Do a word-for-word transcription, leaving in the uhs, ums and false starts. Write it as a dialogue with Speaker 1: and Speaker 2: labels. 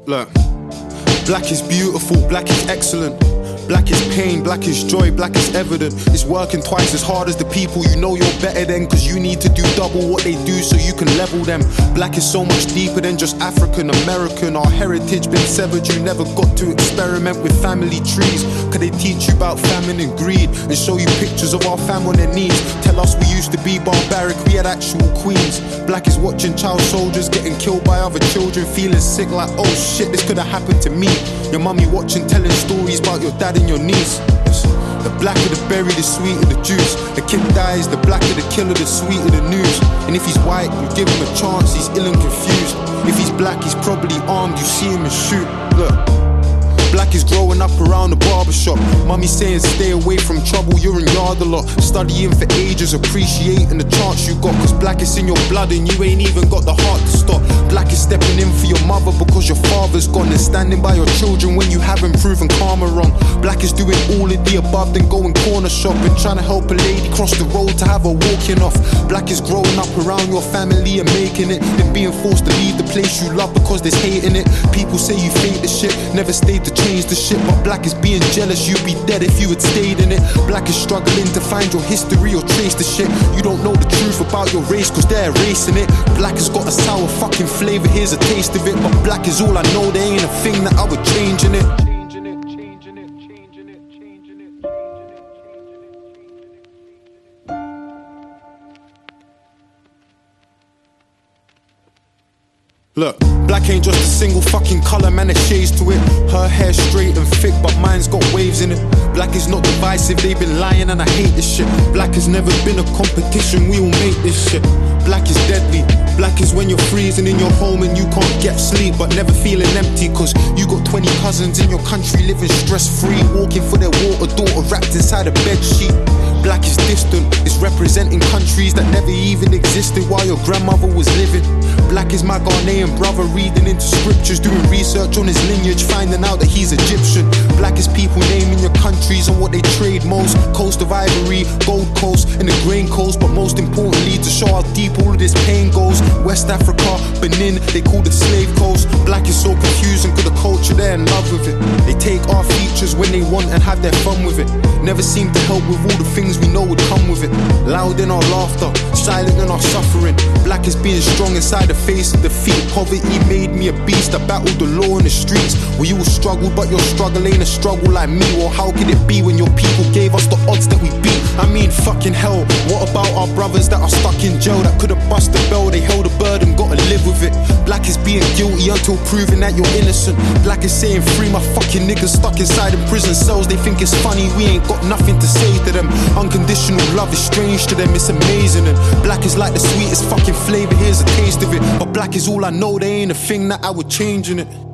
Speaker 1: Look, black is beautiful, black is excellent. Black is pain, black is joy, black is evident. It's working twice as hard as the people you know you're better than, cause you need to do double what they do so you can level them. Black is so much deeper than just African American. Our heritage been severed, you never got to experiment with family trees. Cause they teach you about famine and greed and show you pictures of our fam on their knees. Tell us we used to be barbaric, we had actual queens. Black is watching child soldiers getting killed by other children, feeling sick like, oh shit, this could have happened to me. Your mummy watching, telling stories about your dad and your niece. The blacker the berry, the sweeter the juice. The kid dies, the blacker the killer, the sweeter the news. And if he's white, you give him a chance, he's ill and confused. If he's black, he's probably armed, you see him and shoot. Look, black is growing up around the barbershop. Mummy saying stay away from trouble, you're in yard a lot. Studying for ages, appreciating the chance you got. Cause black is in your blood and you ain't even got the heart to stop. Black is stepping in for your mother because your father's gone, and standing by your children when you haven't proven karma wrong. Black is doing all of the above, then going corner shopping, trying to help a lady cross the road to have her walking off. Black is growing up around your family and making it, then being forced to leave the place you love because there's hate in it. People say you fake the shit, never stayed to change the shit, but black is being jealous, you'd be dead if you had stayed in it. Black is struggling to find your history or trace the shit. You don't know the truth about your race cause they're erasing it. Black has got a sour fucking flavour, here's a taste of it. But black is all I know, there ain't a thing that I would change in it. Look, black ain't just a single fucking colour, man, there's shades to it. Her hair's straight and thick, but mine's got waves in it. Black is not divisive, they've been lying and I hate this shit. Black has never been a competition, we all make this shit. Black is deadly, black is when you're freezing in your home and you can't get sleep, but never feeling empty cause you got twenty cousins in your country living stress-free, walking for their water daughter wrapped inside a bed sheet. Black is distant, it's representing countries that never even existed while your grandmother was living. Black is my Ghanaian brother reading into scriptures, doing research on his lineage, finding out that he's Egyptian. Black is people naming your countries and what they trade most. Coast of Ivory, Gold Coast and the Grain Coast, but most importantly to show how deep all of this pain goes. West Africa, Benin, they call it the slave coast. Black is so confusing cause the culture they're in love with it. They take our features when they want and have their fun with it. Never seem to help with all the things we know would come with it. Loud in our laughter, silent in our suffering. Black is being strong inside the face of defeat. Poverty made me a beast, I battled the law in the streets. We all struggled, but your struggle ain't a struggle like me. Or how could it be when your people gave us the odds that we beat? I mean fucking hell, what about our brothers that are stuck in jail that couldn't bust the bell? They held a burden, gotta live with it. Black is being guilty until proven that you're innocent. Black is saying free my fucking niggas stuck inside in prison cells. They think it's funny, we ain't got nothing to say to them. Unconditional love is strange to them, it's amazing. And black is like the sweetest fucking flavour, here's a taste of it. But black is all I know, there ain't a thing that I would change in it.